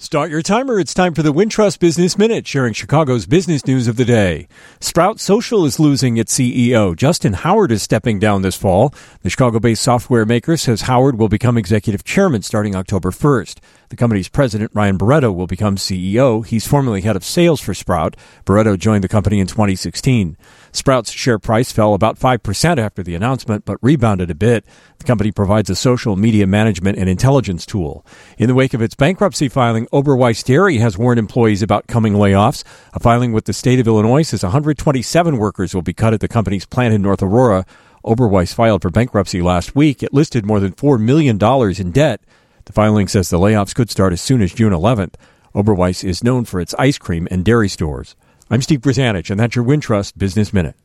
Start your timer. It's time for the Wintrust Business Minute, sharing Chicago's business news of the day. Sprout Social is losing its CEO. Justin Howard is stepping down this fall. The Chicago-based software maker says Howard will become executive chairman starting October 1st. The company's president, Ryan Barretto, will become CEO. He's formerly head of sales for Sprout. Barretto joined the company in 2016. Sprout's share price fell about 5% after the announcement, but rebounded a bit. The company provides a social media management and intelligence tool. In the wake of its bankruptcy filing, Oberweis Dairy has warned employees about coming layoffs. A filing with the state of Illinois says 127 workers will be cut at the company's plant in North Aurora. Oberweis filed for bankruptcy last week. It listed more than $4 million in debt. The filing says the layoffs could start as soon as June 11th. Oberweis is known for its ice cream and dairy stores. I'm Steve Brzanich, and that's your Wintrust Business Minute.